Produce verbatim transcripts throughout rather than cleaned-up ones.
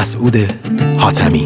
مسعود حاتمی.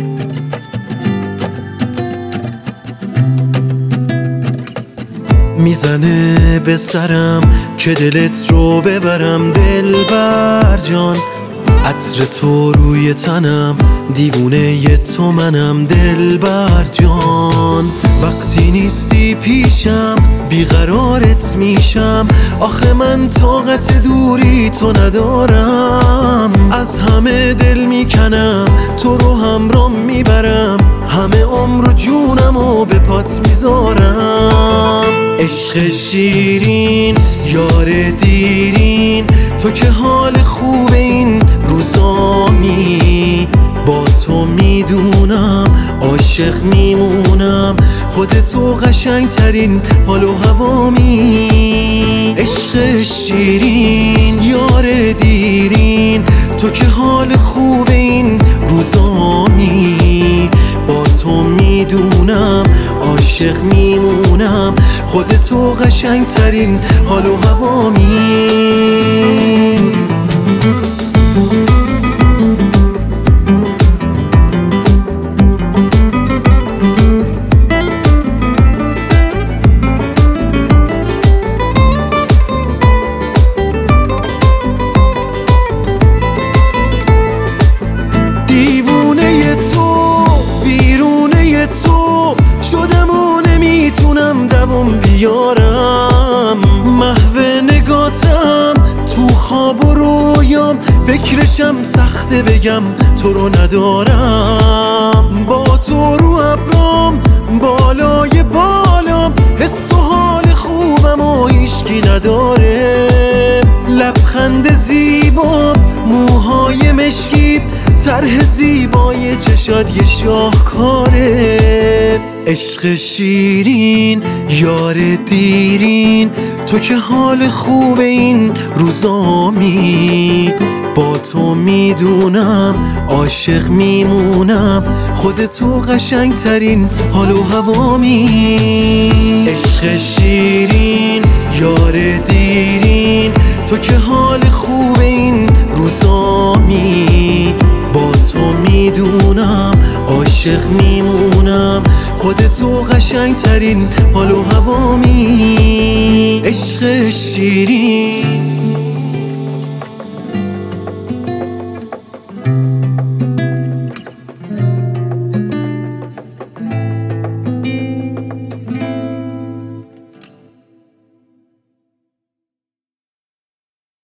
میزنه به سرم که دلت رو ببرم دلبر جان، عطر تو روی تنم، دیوونه ی تو منم دلبر جان. وقتی نیستی پیشم بیقرارت میشم، آخه من طاقت دوری تو ندارم. از همه دل میکنم تو رو همرام میبرم، همه عمر و جونم و به پات میذارم. عشق شیرین یار دیرین، تو که حال خوب این روزامی، با تو میدونم عاشق میمونم، خودتو قشنگ ترین حال و هوامی. عشق شیرین یار دیرین، تو که حال خوب این روزامی، با تو میدونم عاشق میمونم، خودتو قشنگ ترین حال و هوامی. دیوونه تو بیرونه تو شدم و نمیتونم دوام بیارم، محو نگاتم تو خواب و رویام، فکرشم سخته بگم تو رو ندارم. با تو رو ابرام بالای بالام، حس و حال خوبم و هیچکی نداره. لبخند زیبا موهای مشکی، طرح زیبای چشات یه شاهکاره. عشق شیرین یار دیرین، تو که حال خوب این روزامی، با تو میدونم عاشق میمونم، خودتو قشنگ ترین حال و هوامی. عشق شیرین یار دیرین، تو که حال خوب این روزامی، با تو میدونم عاشق میمونم، خودتو قشنگ ترین حال و هوامی. عشق شیرین